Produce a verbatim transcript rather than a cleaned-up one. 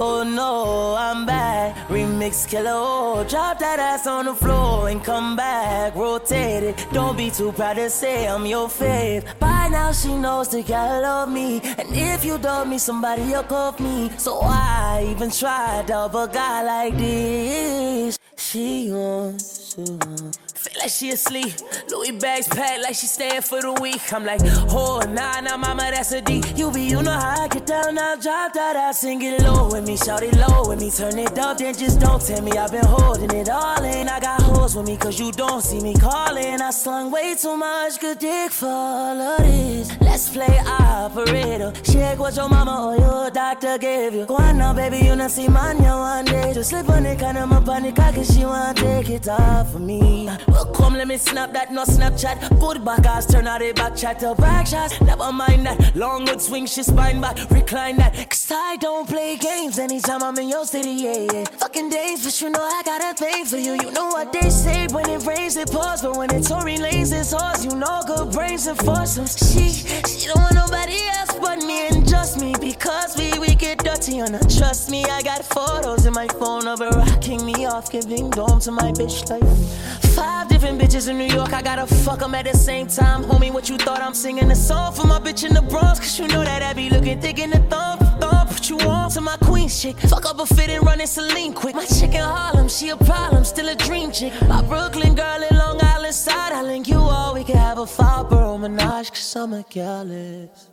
Oh no, I'm back. Remix killer, oh, drop that ass on the floor and come back. Rotate it, don't be too proud to say I'm your fave. By now she knows that gotta love me, and if you dub me, somebody will call me. So why even try to dub a guy like this? She wants to feel like she asleep. Louis bags packed like she staying for the week. I'm like, oh, nah, nah, mama, that's a D. You be, you know how I get down, now drop that ass, sing it low with me, shout it low with me, turn it up, then just don't tell me I've been holding it all in. I got hoes with me, cause you don't see me calling. I slung way too much good dick for all of this. Let's play operator. Shake what your mama or your doctor gave you. Go on now, baby, you not see mania one day. Just slip on it, kind of my panic, cause she wanna take it off of me. Well, come, let me snap that, no Snapchat. Good back ass, turn out the back chat to back shots. Never mind that, long good swing, she spine back. Recline that, cause I don't play games anytime I'm in your city, yeah, yeah. Fucking days, but you know I got a thing for you. You know what they say, when it rains it pours, but when it's Tory lanes it's horse. You know good brains and foursomes. She, she don't want nobody else but me and just me, because we, we get dirty on her. Trust me, I got photos in my phone of her rocking me off, giving dome to my bitch like five different bitches in New York, I gotta fuck them at the same time. Homie, what you thought I'm singing a song for my bitch in the Bronx? Cause you know that I be looking thick in the thumb, thumb. Put you on to my queen chick. Fuck up a fit and run in Celine quick. My chick in Harlem, she a problem, still a dream chick. My Brooklyn girl in Long Island side, I link you all. We can have a five borough menage, cause I'm a careless.